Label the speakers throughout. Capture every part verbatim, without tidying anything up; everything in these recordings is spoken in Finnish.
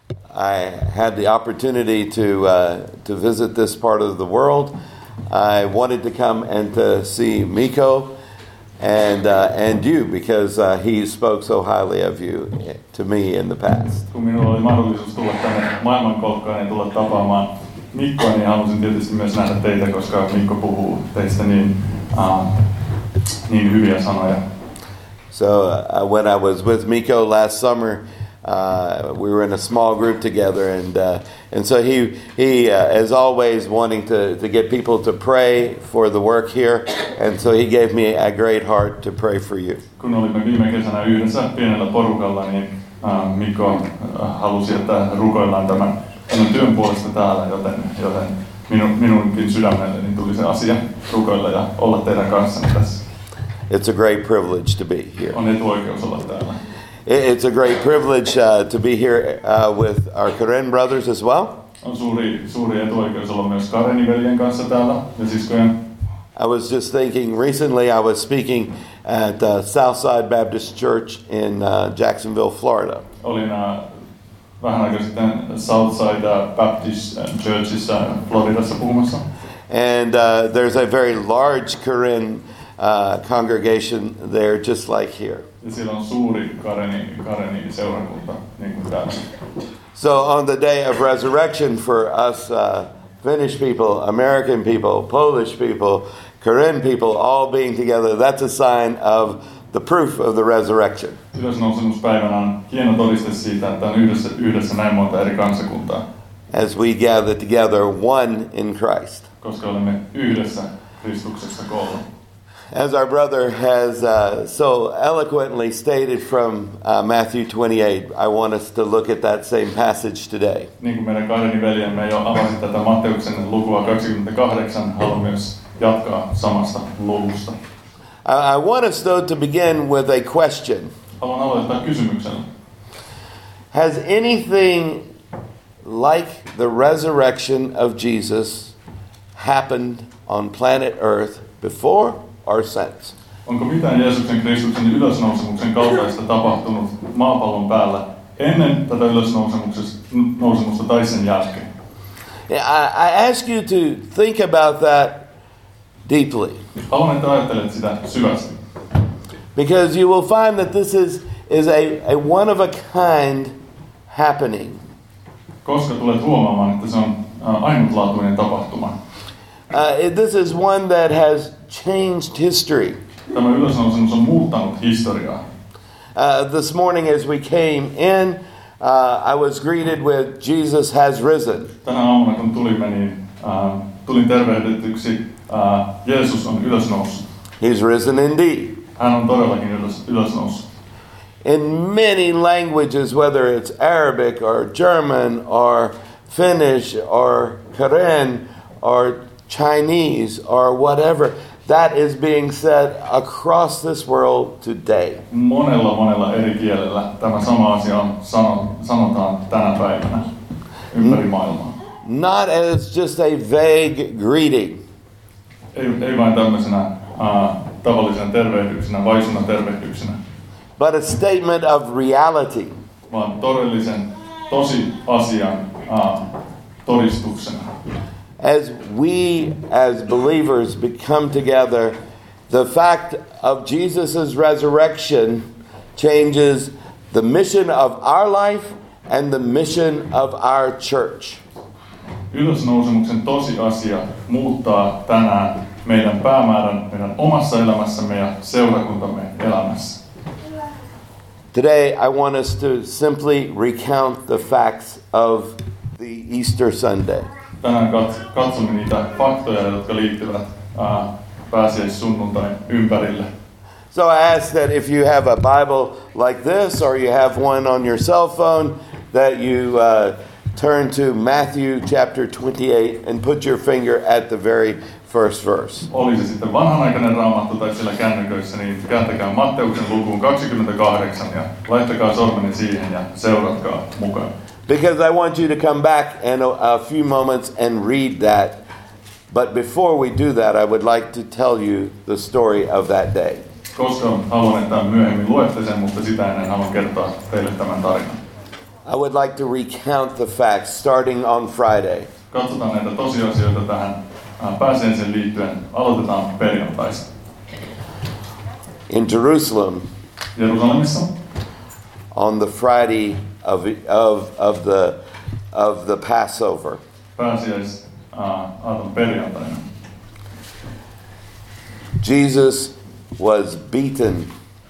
Speaker 1: I had the opportunity to uh, to visit this part of the world. I wanted to come and to see Mikko and uh, and you because uh, he spoke so highly of you to me in the past.
Speaker 2: Kun minulla oli mahdollisuus tulla tänne maailmankolkkaan ja tulla tapaamaan Mikkoa, niin halusin tietysti myös nähdä teitä, koska Mikko puhuu teistä niin uh, niin hyviä sanoja.
Speaker 1: So uh, when I was with Mikko last summer, uh, we were in a small group together, and uh, and so he he uh, is always wanting to, to get people to pray for the work here, and so he gave me a great heart to pray for you.
Speaker 2: Kun olimme viime kesänä yhdessä pienellä porukalla, niin uh, Mikko uh, halusi, että rukoillaan tämän, tämän työn puolesta täällä, joten, joten minun, minunkin sydämelleni tuli se asia rukoilla ja olla teidän kanssanne tässä.
Speaker 1: It's a great privilege to be here.
Speaker 2: On etuoikeus olla täällä.
Speaker 1: It's a great privilege uh, to be here uh, with our Karen brothers as well.
Speaker 2: On suuri, suuri etuoikeus olla myös Karenin veljen kanssa täällä ja siskojen.
Speaker 1: I was just thinking, recently I was speaking at uh, Southside Baptist Church in uh, Jacksonville, Florida.
Speaker 2: Olin uh, vähän aikaa sitten Southside Baptist Churchissa Floridassa puhumassa.
Speaker 1: And uh, there's a very large Karen uh, congregation there, just like here.
Speaker 2: Ja siellä on suuri Kareni, Kareni seurakunta, niin kuin täällä.
Speaker 1: So on the day of resurrection for us uh, Finnish people, American people, Polish people, Karen people, all being together, that's a sign of the proof of the resurrection.
Speaker 2: Ylösnousemuspäivänä on hieno todiste siitä, että on yhdessä, yhdessä näin monta eri kansakuntaa.
Speaker 1: As we gather together, one in Christ.
Speaker 2: Koska olemme yhdessä Kristuksessa koolla.
Speaker 1: As our brother has uh, so eloquently stated from uh, Matthew twenty-eight, I want us to look at that same passage today.
Speaker 2: Niin kuin meidän Kareni veljemme jo avasi tätä Matteuksen lukua kaksikymmentäkahdeksan, haluan myös jatkaa samasta luvusta.
Speaker 1: I, I want us though to begin with a question.
Speaker 2: Haluan aloittaa kysymyksellä.
Speaker 1: Has anything like the resurrection of Jesus happened on planet Earth before or since?
Speaker 2: Onko mitään Jeesuksen Kristuksen ylösnousemuksen kaltaista tapahtunut maapallon päällä ennen tätä ylösnousemusta tai sen jälkeen?
Speaker 1: I, I ask you to think about that deeply.
Speaker 2: Haluan, että ajattelet sitä syvästi.
Speaker 1: Because you will find that this is, is a, a one of a kind happening.
Speaker 2: Koska tulet huomaamaan, että se on ainutlaatuinen tapahtuma.
Speaker 1: Uh, this is one that has changed history.
Speaker 2: Tämä ylösnousemus on muuttanut historiaa.
Speaker 1: Uh, this morning as we came in, uh, I was greeted with Jesus has risen.
Speaker 2: Tänä aamuna kun tulimme, niin uh, tulin tervehdytyksi. Uh, Jeesus on ylösnoussut.
Speaker 1: He's risen indeed.
Speaker 2: Hän on todellakin ylös, ylösnoussut.
Speaker 1: In many languages, whether it's Arabic or German or Finnish or Karen or Chinese or whatever, that is being said across this world today.
Speaker 2: Monella monella eri kielellä tämä sama asia on sano, sanotaan tänä päivänä ympäri maailmaa.
Speaker 1: Not as just a vague greeting.
Speaker 2: Ei, ei vain tämmöisenä uh, tavallisena tervehdyksenä, vaisuna tervehdyksenä.
Speaker 1: But a statement of reality.
Speaker 2: Vaan todellisen tosi asian uh, todistuksena.
Speaker 1: As we as believers become together, the fact of Jesus' resurrection changes the mission of our life and the mission of our church.
Speaker 2: Ylösnousemuksen tosiasia muuttaa tänään meidän päämäärän meidän omassa elämässämme ja seurakuntamme elämässä.
Speaker 1: Today I want us to simply recount the facts of the Easter Sunday.
Speaker 2: Tänään katsomme niitä faktoja, jotka liittyvät uh, pääsiäissunnuntain ympärille.
Speaker 1: So I ask that if you have a Bible like this or you have one on your cell phone, that you uh, turn to Matthew chapter twenty-eight and put your finger at the very first verse.
Speaker 2: Oli se sitten vanhanaikainen raamattu tai siellä kännyköissä, niin kääntäkää Matteuksen lukuun kaksikymmentäkahdeksan ja laittakaa sormenne siihen ja seuratkaa mukaan.
Speaker 1: Because I want you to come back in a, a few moments and read that. But before we do that, I would like to tell you the story of that day.
Speaker 2: Koska haluan, että myöhemmin luette sen, mutta sitä ennen haluan kertoa teille tämän tarinan.
Speaker 1: I would like to recount the facts starting on Friday.
Speaker 2: Katsotaan näitä tosiasioita tähän pääsiäiseen liittyen. Aloitetaan perjantaista.
Speaker 1: In Jerusalem,
Speaker 2: Jerusalemissa,
Speaker 1: on the Friday of of of the of the Passover,
Speaker 2: pääsiäis aaton perjantaina,
Speaker 1: Jesus was beaten.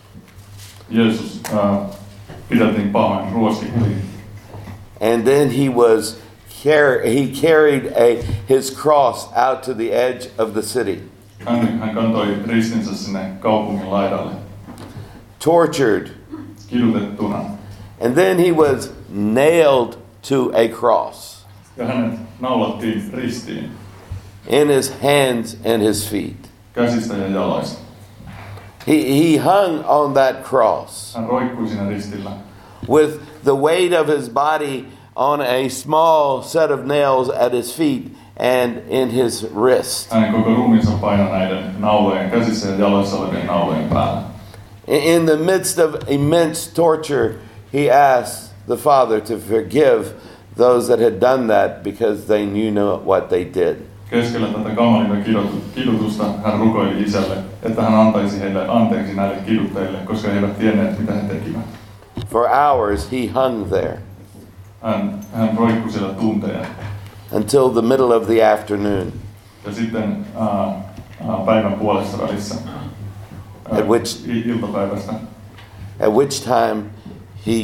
Speaker 2: Jeesus uh, pidettiin pahoin, ruoskittiin.
Speaker 1: And then he was car- he carried a his cross out to the edge of the city.
Speaker 2: Hän, hän kantoi ristinsä sinne kaupungin laidalle.
Speaker 1: Tortured.
Speaker 2: Kidutettuna.
Speaker 1: And then he was nailed to a cross.
Speaker 2: Ja hänet naulattiin ristiin.
Speaker 1: In his hands and his feet.
Speaker 2: Käsistä ja jaloista.
Speaker 1: He he hung on that cross.
Speaker 2: Hän roikkui siinä ristillä.
Speaker 1: With the weight of his body on a small set of nails at his feet and in his wrist.
Speaker 2: Hänen koko ruumiinsa painoi näiden naulojen käsissä ja jaloissa olevien naulojen päällä.
Speaker 1: In the midst of immense torture, he asked the Father to forgive those that had done that because they knew what they did.
Speaker 2: Keskellä tätä kamalinta kidutusta hän rukoili Isälle, että hän antaisi heille anteeksi näille kiduttajille, koska he eivät tienneet, mitä he tekivät.
Speaker 1: For hours he hung there.
Speaker 2: Hän, hän roikkui siellä tunteja.
Speaker 1: Until the middle of the afternoon.
Speaker 2: Ja sitten uh, uh, päivän puolessa välissä. Uh,
Speaker 1: at which
Speaker 2: iltapäivästä.
Speaker 1: At which time he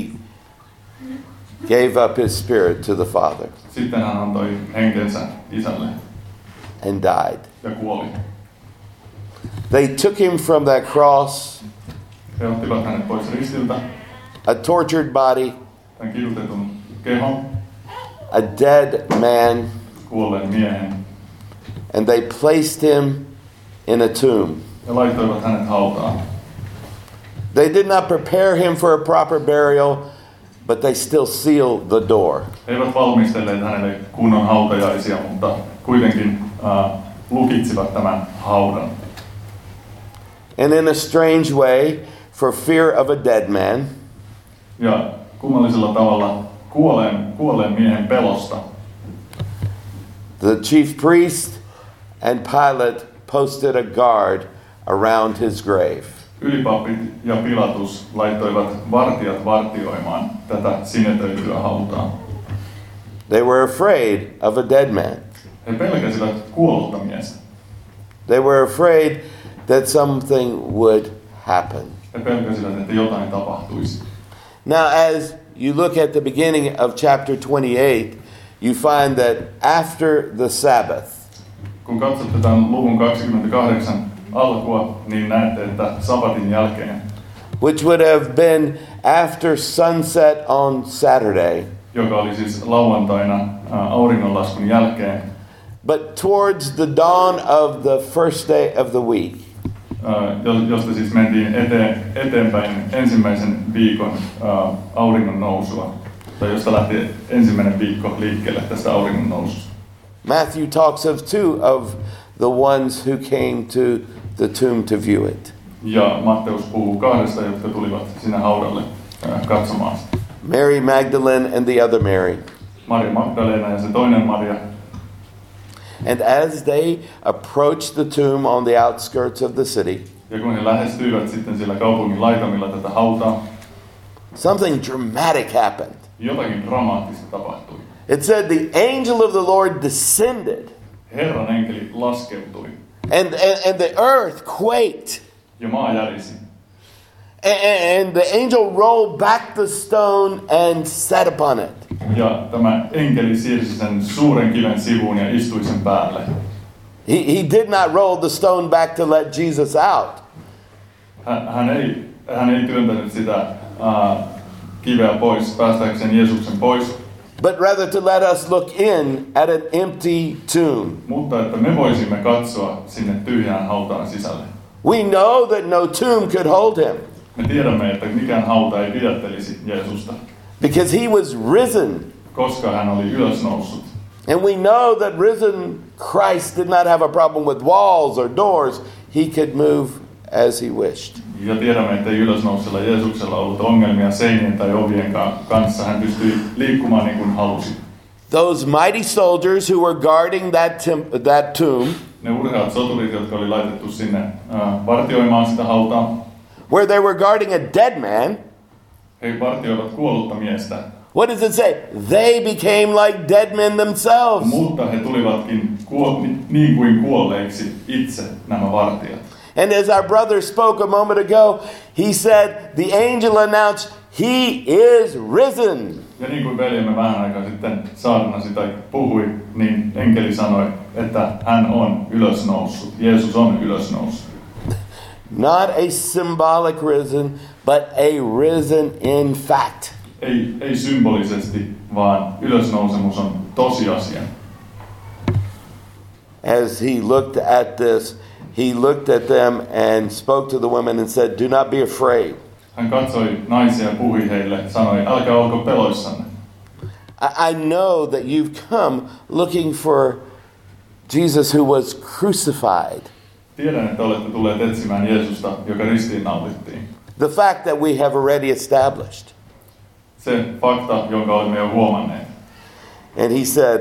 Speaker 1: gave up his spirit to the Father.
Speaker 2: Sitten hän antoi henkensä Isälle.
Speaker 1: And died.
Speaker 2: Ja kuoli.
Speaker 1: They took him from that cross.
Speaker 2: He ottivat hänet pois ristiltä.
Speaker 1: A tortured body.
Speaker 2: Tämän kidutetun kehon.
Speaker 1: A dead man.
Speaker 2: Kuolleen miehen.
Speaker 1: And they placed him in a tomb.
Speaker 2: Ja laittoivat hänet hautaan.
Speaker 1: They did not prepare him for a proper burial, but they still sealed the door.
Speaker 2: He eivät valmistelleet hänelle kunnon hautajaisia, mutta kuitenkin uh, lukitsivat tämän haudan.
Speaker 1: And in a strange way, for fear of a dead man,
Speaker 2: ja kummallisella tavalla kuolleen, kuolleen miehen pelosta,
Speaker 1: the chief priest and Pilate posted a guard around his grave.
Speaker 2: Ylipapit ja Pilatus laittoivat vartijat vartioimaan tätä sinetöityä hautaa.
Speaker 1: They were afraid of a dead man.
Speaker 2: He pelkäsivät kuollutta miestä.
Speaker 1: They were afraid that something would happen.
Speaker 2: He pelkäsivät, että jotain tapahtuisi.
Speaker 1: Now, as you look at the beginning of chapter twenty-eight, you find that after the Sabbath,
Speaker 2: kun katsotte tämän luvun kaksikymmentäkahdeksan alkua, niin näette, että sabatin jälkeen,
Speaker 1: which would have been after sunset on Saturday,
Speaker 2: joka oli siis lauantaina uh, auringonlaskun jälkeen,
Speaker 1: but towards the dawn of the first day of the week,
Speaker 2: uh, josta siis mentiin eteen, eteenpäin ensimmäisen viikon uh, auringon nousua, tai josta lähti ensimmäinen viikko liikkeelle tästä auringon noususta.
Speaker 1: Matthew talks of two of the ones who came to the tomb to view it.
Speaker 2: Ja Matteus puhuu kahdesta, jotka tulivat sinne haudalle uh, katsomaan sitä.
Speaker 1: Mary Magdalene and the other Mary.
Speaker 2: Maria Magdalena ja se toinen Maria.
Speaker 1: And as they approached the tomb on the outskirts of the city,
Speaker 2: ja kun he lähestyivät sitten siellä kaupungin laitamilla tätä hautaa,
Speaker 1: something dramatic happened.
Speaker 2: Jotakin dramaattista tapahtui.
Speaker 1: It said the angel of the Lord descended.
Speaker 2: Herran enkeli laskeutui.
Speaker 1: And, and, and the earth quaked.
Speaker 2: Ja maa järisi.
Speaker 1: And, and the angel rolled back the stone and sat upon it.
Speaker 2: Ja tämä enkeli siirsi sen suuren kiven sivuun ja istui sen päälle.
Speaker 1: He, he did not roll the stone back to let Jesus out.
Speaker 2: Hän, hän, ei, hän ei työntänyt sitä uh, kiveä pois, päästäkseen Jeesuksen pois.
Speaker 1: But rather to let us look in at an empty tomb.
Speaker 2: Mutta että me voisimme katsoa sinne tyhjään hautaan sisälle.
Speaker 1: We know that no tomb could hold him.
Speaker 2: Me tiedämme, että mikään hauta ei pidättelisi Jeesusta.
Speaker 1: Because he was risen.
Speaker 2: Koska hän oli ylösnoussut.
Speaker 1: And we know that risen Christ did not have a problem with walls or doors. He could move as he wished.
Speaker 2: Ja tiedämme, että ei ylösnousella Jeesuksella ollut ongelmia seinien tai ovien kanssa. Hän pystyi liikkumaan niin kuin halusi.
Speaker 1: Those mighty soldiers who were guarding that, temp- that tomb,
Speaker 2: ne urheat soturit, jotka oli laitettu sinne uh, vartioimaan sitä hautaa,
Speaker 1: where they were guarding a dead man,
Speaker 2: he vartioivat kuollutta miestä.
Speaker 1: What does it say? They became like dead men themselves.
Speaker 2: Mutta he tulivatkin kuo- niin kuin kuolleiksi itse nämä vartijat.
Speaker 1: And as our brother spoke a moment ago, he said, the angel announced, he is risen.
Speaker 2: Ja niin kuin veljemme vähän aikaa sitten saarnasi tai puhui, niin enkeli sanoi, että hän on ylösnoussut. Jeesus on ylösnoussut.
Speaker 1: Not a symbolic risen, but a risen in fact.
Speaker 2: Ei, ei symbolisesti, vaan ylösnousemus on tosiasia.
Speaker 1: As he looked at this, he looked at them and spoke to the women and said, do not be afraid.
Speaker 2: Hän katsoi naisia ja puhui heille, sanoi, älkää olko peloissanne.
Speaker 1: I know that you've come looking for Jesus who was crucified.
Speaker 2: Tiedän, että olette tulleet etsimään Jeesusta, joka ristiinnaulittiin.
Speaker 1: The fact that we have already established.
Speaker 2: Se fakta, jonka olemme jo huomanneet.
Speaker 1: And he said,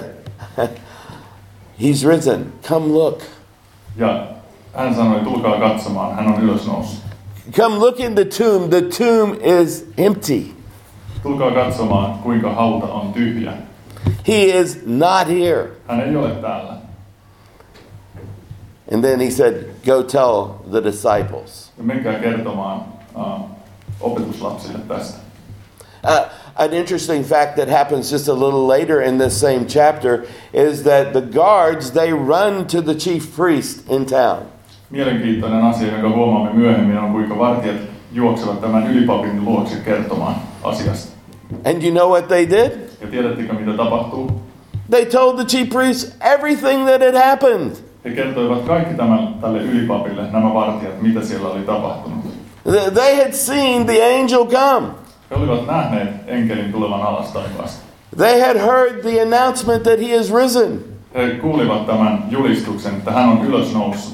Speaker 1: he's risen, come look.
Speaker 2: Ja hän sanoi, tulkaa katsomaan, hän on ylösnoussut.
Speaker 1: Come look in the tomb, the tomb is empty.
Speaker 2: Tulkaa katsomaan, kuinka hauta on tyhjä.
Speaker 1: He is not here.
Speaker 2: Hän ei ole täällä.
Speaker 1: And then he said, go tell the disciples.
Speaker 2: Ja menkää kertomaan uh, opetuslapsille tästä.
Speaker 1: Uh, an interesting fact that happens just a little later in this same chapter is that the guards, they run to the chief priest in town.
Speaker 2: Mielenkiintoinen asia, jonka huomaamme myöhemmin, on kuinka vartijat juoksevat tämän ylipapin luokse kertomaan asiasta.
Speaker 1: And you know what they did?
Speaker 2: Ja tiedättekö, mitä tapahtuu?
Speaker 1: They told the chief priest everything that had happened.
Speaker 2: He kertoivat kaikki tämän tälle ylipapille, nämä vartijat, mitä siellä oli tapahtunut.
Speaker 1: They had seen the angel come.
Speaker 2: He olivat nähneet enkelin tulevan alas taivaasta.
Speaker 1: They had heard the announcement that he is risen.
Speaker 2: He kuulivat tämän julistuksen, että hän on ylösnoussut.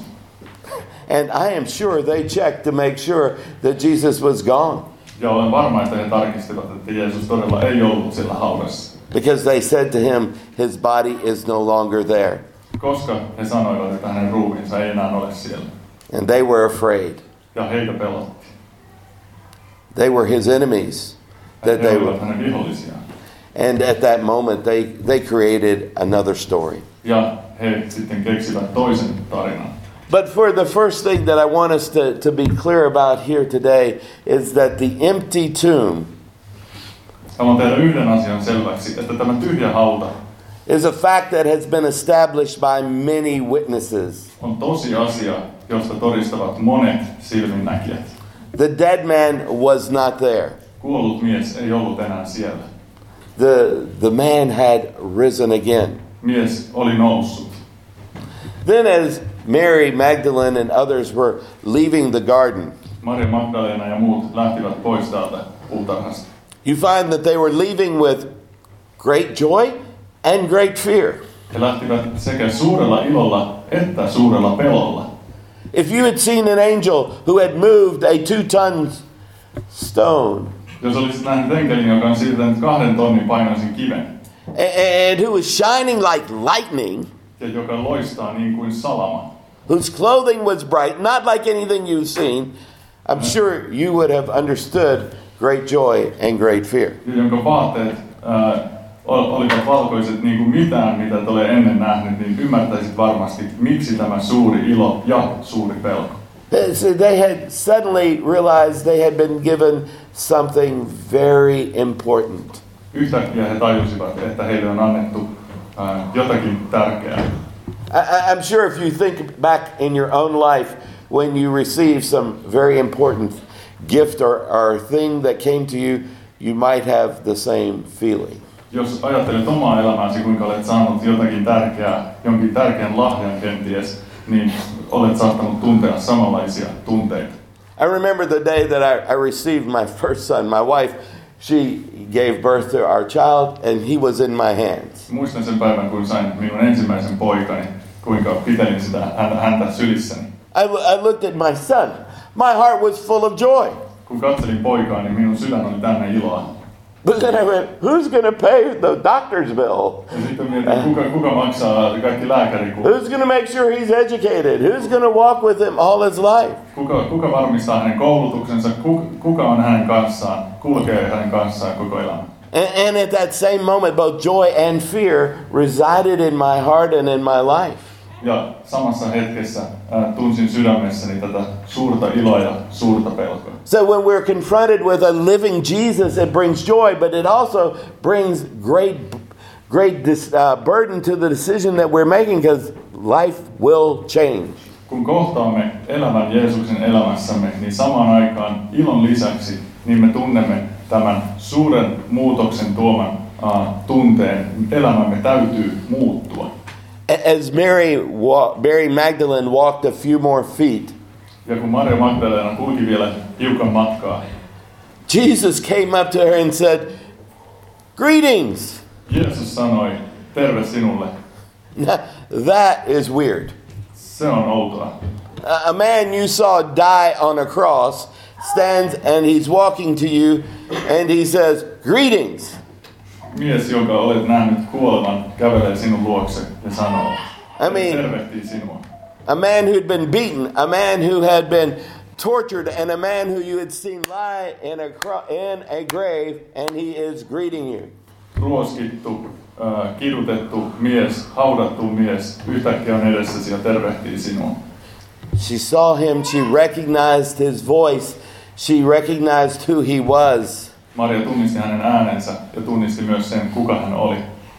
Speaker 1: And I am sure they checked to make sure that Jesus was gone.
Speaker 2: Ja olen varma, että he tarkistivat, että Jeesus todella ei ollut siellä haudassa.
Speaker 1: Because they said to him, his body is no longer there.
Speaker 2: Koska he sanoivat, että hänen ruumiinsa ei enää ole siellä.
Speaker 1: And they were afraid.
Speaker 2: Ja heitä pelotti.
Speaker 1: They were his enemies. That
Speaker 2: He
Speaker 1: they
Speaker 2: olivat
Speaker 1: were.
Speaker 2: hänen vihollisiaan.
Speaker 1: And at that moment, they, they created another story.
Speaker 2: Ja he sitten keksivät toisen tarinan.
Speaker 1: But for the first thing that I want us to, to be clear about here today is that the empty tomb
Speaker 2: Haluan tehdä yhden asian selväksi, että tämä tyhjä hauta
Speaker 1: is a fact that has been established by many witnesses.
Speaker 2: on tosi asia, josta todistavat monet silminnäkijät.
Speaker 1: The dead man was not there.
Speaker 2: Kuollut mies ei ollut enää siellä.
Speaker 1: The, the man had risen again.
Speaker 2: Mies oli noussut.
Speaker 1: Then as Mary Magdalene and others were leaving the garden,
Speaker 2: Maria Magdalena ja muut lähtivät pois täältä puutarhasta.
Speaker 1: you find that they were leaving with great joy and great fear.
Speaker 2: He lähtivät sekä suurella ilolla että suurella pelolla.
Speaker 1: If you had seen an angel who had moved a two-ton stone,
Speaker 2: Jos olisit nähnyt enkelin, joka on siirtänyt kahden tonnin painoisen kiven,
Speaker 1: a- and who was shining like lightning,
Speaker 2: ja joka loistaa niin kuin salama,
Speaker 1: whose clothing was bright, not like anything you've seen, I'm sure you would have understood great joy and great fear.
Speaker 2: ja jonka vaatteet äh, olivat valkoiset niin kuin mitään, mitä et ole ennen nähnyt, niin ymmärtäisit varmasti, miksi tämä suuri ilo ja suuri pelko.
Speaker 1: So they had suddenly realized they had been given something very important.
Speaker 2: Yhtäkkiä he tajusivat, että heille on annettu äh, jotakin tärkeää.
Speaker 1: I, I'm sure if you think back in your own life when you receive some very important gift or, or thing that came to you, you might have the same feeling.
Speaker 2: Jos ajattelet omaa elämääsi, kuinka olet saanut jotakin tärkeää, jonkin tärkeän lahjan kenties, niin olet saattanut tuntea samanlaisia tunteita.
Speaker 1: I remember the day that I, I received my first son. My wife, she gave birth to our child, and he was in my hands.
Speaker 2: Muistan sen päivän, kun sain minun ensimmäisen poikani, kuinka pitelin sitä häntä sylissäni.
Speaker 1: I, I looked at my son. my heart was full of joy.
Speaker 2: Kun katselin poikaa, niin minun sydän oli täynnä iloa.
Speaker 1: But then I went, who's going to pay the doctor's bill?
Speaker 2: Ja sitten mietin, kuka, kuka maksaa kaikki lääkärikulut.
Speaker 1: Who's going to make sure he's educated? Who's going to walk with him all his life?
Speaker 2: Kuka, kuka varmistaa hänen koulutuksensa? Kuka, kuka on hänen kanssaan, kulkee hänen kanssaan koko elämä?
Speaker 1: And, and at that same moment, both joy and fear resided in my heart and in my life.
Speaker 2: Ja samassa hetkessä äh, tunsin sydämessäni tätä suurta iloa ja suurta pelkoa.
Speaker 1: So when we're confronted with a living Jesus, it brings joy, but it also brings great, great dis, uh, burden to the decision that we're making, because life will change.
Speaker 2: Kun kohtaamme elävän Jeesuksen elämässämme, niin samaan aikaan ilon lisäksi niin me tunnemme tämän suuren muutoksen tuoman uh, tunteen. Elämämme täytyy muuttua.
Speaker 1: As Mary, Mary Magdalene walked a few more feet,
Speaker 2: ja kun Maria Magdalena kulki vielä hiukan matkaa,
Speaker 1: Jesus came up to her and said, "Greetings."
Speaker 2: Jeesus sanoi, terve sinulle.
Speaker 1: That is weird.
Speaker 2: Se on outoa.
Speaker 1: A man you saw die on a cross stands and he's walking to you and he says, "Greetings."
Speaker 2: Mies, joka olet nähnyt kuolevan, kävelee sinun luokse ja sanoo,
Speaker 1: I mean,
Speaker 2: tervehtii sinua.
Speaker 1: A man who'd been beaten, a man who had been tortured, and a man who you had seen lie in a cro- in a grave, and he is greeting you.
Speaker 2: Ruoskittu, äh, kidutettu mies, haudattu mies, yhtäkkiä on edessäsi ja tervehtii sinua.
Speaker 1: She saw him, she recognized his voice, she recognized who he was.
Speaker 2: Maria tunnisti hänen äänensä ja tunnisti myös sen, kuka hän oli.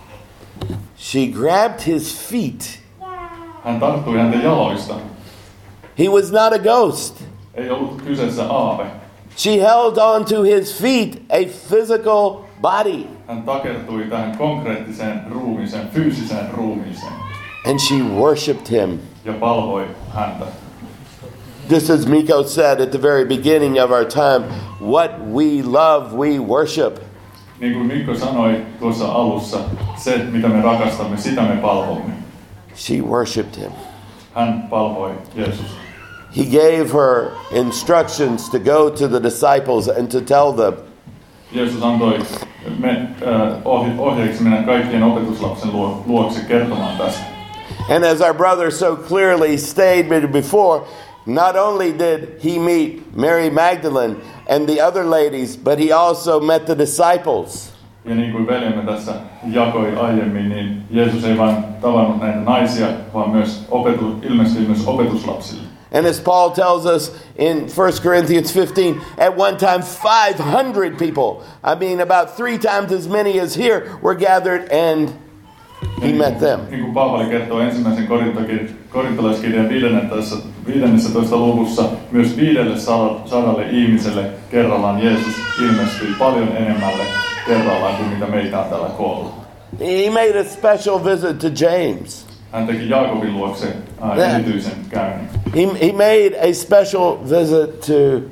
Speaker 1: She grabbed his feet.
Speaker 2: Hän tarttui hänen jaloista.
Speaker 1: He was not a ghost.
Speaker 2: Ei ollut kyseessä aave.
Speaker 1: She held on to his feet, a physical body.
Speaker 2: Hän takertui tähän konkreettiseen ruumiiseen, fyysiseen ruumiiseen.
Speaker 1: And she worshipped him.
Speaker 2: Ja palvoi häntä.
Speaker 1: Just as Miko said at the very beginning of our time, what we love, we worship.
Speaker 2: Niin kuin Mikko sanoi tuossa alussa, se mitä me rakastamme, sitä me palvomme.
Speaker 1: She worshipped him.
Speaker 2: Hän palvoi Jeesusta.
Speaker 1: He gave her instructions to go to the disciples and to tell them.
Speaker 2: Jeesus antoi me, äh, ohjeeksi mennä kaikkien opetuslapsen luokse kertomaan tästä.
Speaker 1: And as our brother so clearly stated before, not only did he meet Mary Magdalene and the other ladies, but he also met the disciples.
Speaker 2: Ja niin kuin veljemme tässä jakoi aiemmin, niin Jeesus ei vain tavannut näitä naisia, vaan myös opetu, ilmestyi myös opetuslapsille.
Speaker 1: And as Paul tells us in First Corinthians fifteen, at one time five hundred people, I mean about three times as many as here, were gathered and he
Speaker 2: niin,
Speaker 1: met them.
Speaker 2: Niin kuin Paavali kertoo ensimmäisen korintolaiskirjan viidennentoista luvussa, myös viidelle sadalle ihmiselle kerrallaan Jeesus ilmestyi paljon enemmälle kerrallaan kuin mitä meitä on täällä koolla.
Speaker 1: He made a special visit to James.
Speaker 2: Hän teki Jaakobin luokse uh, erityisen käynnin.
Speaker 1: He, he made a special visit to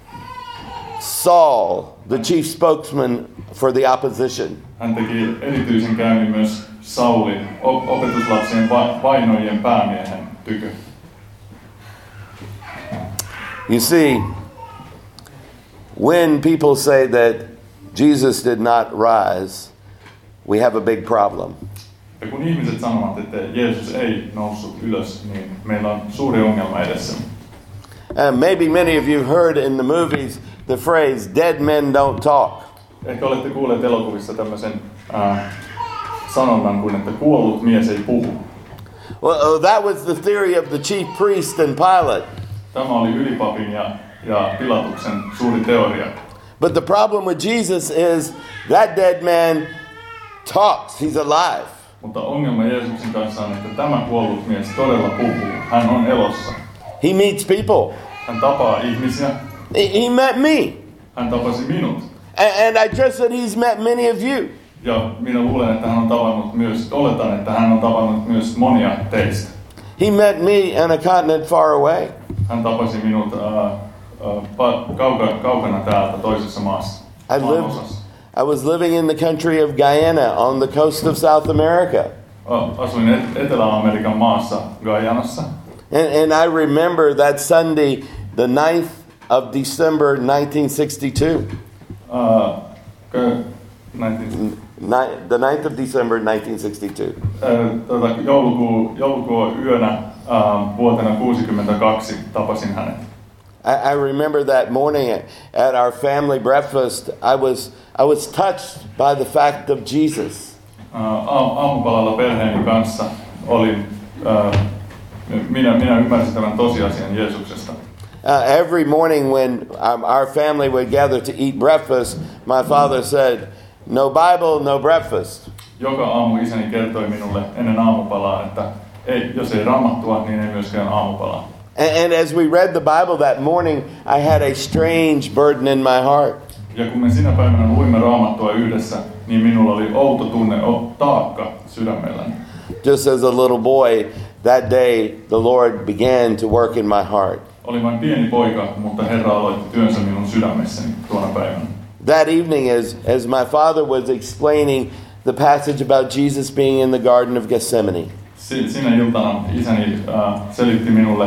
Speaker 1: Saul, the chief spokesman for the opposition.
Speaker 2: Hän teki erityisen käynnin myös Saulin op- opetuslapsien va- vainojen päämiehen tykö.
Speaker 1: You see, when people say that Jesus did not rise, we have a big problem.
Speaker 2: Ja kun ihmiset sanovat, että Jeesus ei noussut ylös, niin meillä on suuri ongelma edessä.
Speaker 1: And maybe many of you heard in the movies the phrase, dead men don't talk.
Speaker 2: Ehkä olette kuulleet elokuvissa tämmöisen äh, sanonnan kuin, että kuollut mies ei puhu.
Speaker 1: Well, that was the theory of the chief priest and Pilate.
Speaker 2: Tämä oli ylipapin ja, ja Pilatuksen suuri teoria.
Speaker 1: But the problem with Jesus is that dead man talks. He's alive.
Speaker 2: Mutta ongelma Jeesuksen kanssa on, että tämä kuollut mies todella puhuu. Hän on elossa.
Speaker 1: He meets people.
Speaker 2: Hän tapaa ihmisiä.
Speaker 1: He, he met me.
Speaker 2: Hän tapasi minut.
Speaker 1: And, and I trust that he's met many of you.
Speaker 2: Ja minä luulen, että hän on tavannut myös, oletan, että hän on tavannut myös monia teistä.
Speaker 1: He met me in a continent far away.
Speaker 2: Hän tapasi minut uh, uh, kaukana, kaukana täältä toisessa maassa.
Speaker 1: I lived, I was living in the country of Guyana on the coast of South America.
Speaker 2: Asuin et- Etelä-Amerikan maassa Guyanassa.
Speaker 1: And, and I remember that Sunday the ninth of December nineteen sixty-two.
Speaker 2: Uh, nineteen
Speaker 1: Ni- the ninth of December nineteen sixty-two.
Speaker 2: Uh, tuota, joulukuu, joulukuun yönä uh, vuotena kuusikymmentäkaksi tapasin hänet.
Speaker 1: I, I remember that morning at, at our family breakfast, I was I was touched by the fact of Jesus.
Speaker 2: Uh, aamupalalla perheeni kanssa olin, uh, minä, minä ymmärsin tämän tosiasian Jeesuksesta.
Speaker 1: Uh, every morning when um, our family would gather to eat breakfast, my father said, "No Bible, no breakfast."
Speaker 2: Joka aamu isäni kertoi minulle ennen aamupalaa, että ei, jos ei raamattua, niin ei myöskään aamupalaa.
Speaker 1: And, and as we read the Bible that morning, I had a strange burden in my heart.
Speaker 2: Ja kun me sinä päivänä luimme raamattua yhdessä, niin minulla oli outo tunne, taakka sydämelläni.
Speaker 1: Just as a little boy, that day the Lord began to work in my heart.
Speaker 2: Olin vain pieni poika, mutta Herra aloitti työnsä minun sydämessäni tuona päivänä.
Speaker 1: That evening, as, as my father was explaining the passage about Jesus being in the Garden of Gethsemane,
Speaker 2: Sinä iltana isäni uh, selitti minulle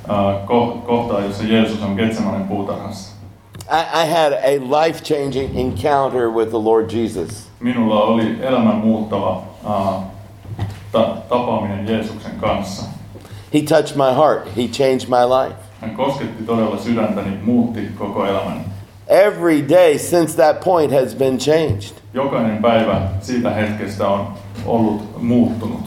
Speaker 2: uh, kohtaa, jossa Jeesus on Getsemanen puutarhassa.
Speaker 1: I, I had a life-changing encounter with the Lord Jesus.
Speaker 2: Minulla oli elämän muuttava uh, ta- tapaaminen Jeesuksen kanssa.
Speaker 1: He touched my heart. He changed my life.
Speaker 2: Hän kosketti todella sydäntäni, muutti koko elämäni.
Speaker 1: Every day since that point has been changed.
Speaker 2: Jokainen päivä siitä hetkestä on ollut muuttunut.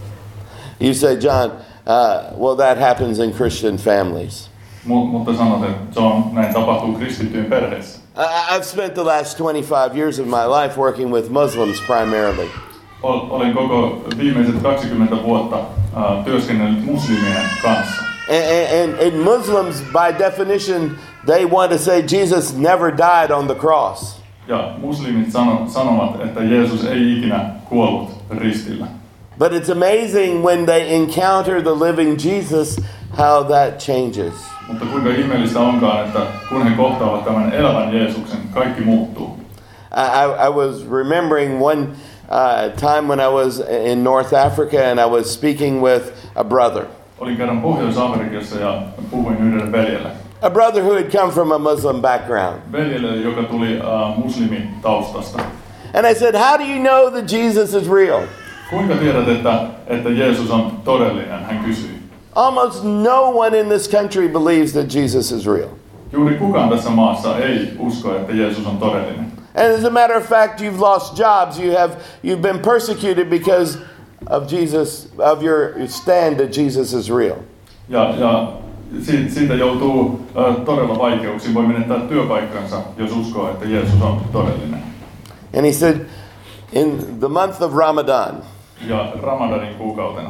Speaker 1: You say, John, uh, well, that happens in Christian families.
Speaker 2: Mut, mutta sanot, että John, näin tapahtuu kristittyjen perheessä.
Speaker 1: I, I've spent the last twenty-five years of my life working with Muslims primarily.
Speaker 2: Olen koko viimeiset kaksikymmentä vuotta uh, työskennellyt muslimien kanssa.
Speaker 1: And, and, and Muslims, by definition, they want to say Jesus never died on the cross.
Speaker 2: Ja muslimit sano, sanovat, että Jeesus ei ikinä kuollut ristillä.
Speaker 1: But it's amazing when they encounter the living Jesus, how that changes.
Speaker 2: Mutta kuinka ihmeellistä onkaan, että kun he kohtaavat tämän elävän Jeesuksen, kaikki muuttuu.
Speaker 1: I, I, I was remembering one uh, time when I was in North Africa and I was speaking with a brother.
Speaker 2: Olin kerran Pohjois-Afrikassa ja puhuin yhdelle veljelle.
Speaker 1: A brother who had come from a Muslim background.
Speaker 2: Veljelle, joka tuli uh, muslimitaustasta.
Speaker 1: And I said, how do you know that Jesus is real?
Speaker 2: Kuinka tiedät, että, että Jeesus on todellinen? Hän kysyi.
Speaker 1: Almost no one in this country believes that Jesus is real.
Speaker 2: Juuri kukaan tässä maassa ei usko, että Jeesus on todellinen.
Speaker 1: And as a matter of fact, you've lost jobs. You have you've been persecuted because of Jesus, of your stand that Jesus is real.
Speaker 2: Ja, ja siitä joutuu uh, todella vaikeuksiin. Voi menettää työpaikkansa, jos uskoo, että Jeesus on todellinen.
Speaker 1: And he said, in the month of Ramadan,
Speaker 2: ja Ramadanin kuukautena.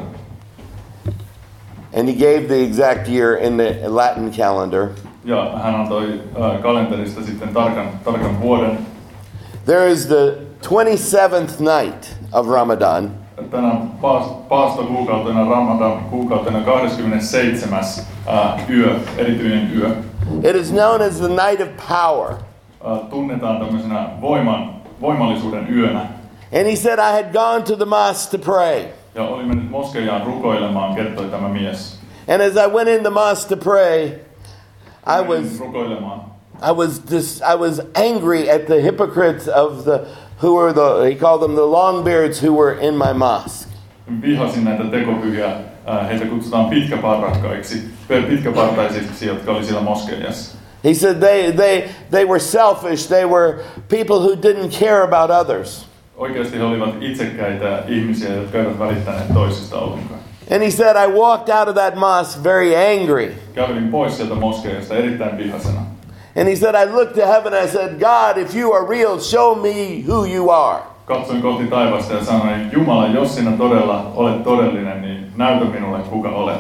Speaker 1: And he gave the exact year in the Latin calendar.
Speaker 2: Ja hän antoi uh, kalenterista sitten tarkan, tarkan vuoden.
Speaker 1: There is the twenty-seventh night of Ramadan.
Speaker 2: Tänä paastokuukautena, Ramadan kuukautena kahdeskymmenesseitsemäs uh, yö, erityinen yö.
Speaker 1: It is known as the night of power.
Speaker 2: Uh, tunnetaan tämmöisenä voiman, voimallisuuden yönä.
Speaker 1: And he said, I had gone to the mosque to pray.
Speaker 2: Ja oli mennyt moskeijaan rukoilemaan, kertoi tämä mies.
Speaker 1: And as I went in the mosque to pray, I was
Speaker 2: rukoilemaan.
Speaker 1: I was dis, I was angry at the hypocrites of the who were the he called them the longbeards who were in my mosque.
Speaker 2: Vihasin näitä tekopyhiä, heitä kutsutaan pitkäparrakkaiksi, pitkäpartaisiksi, jotka oli siellä moskeijassa.
Speaker 1: He said they they they were selfish. They were people who didn't care about others.
Speaker 2: Oikeasti he olivat itsekkäitä ihmisiä, jotka eivät välittäneet toisista ollenkaan.
Speaker 1: And he said, I walked out of that mosque very angry.
Speaker 2: Kävelin pois sieltä moskeijasta erittäin vihaisena.
Speaker 1: And he said, I looked to heaven and I said, God, if you are real, show me who you are.
Speaker 2: Katsoin kohti taivasta ja sanoin, Jumala, jos sinä todella olet todellinen, niin näytä minulle, kuka olet.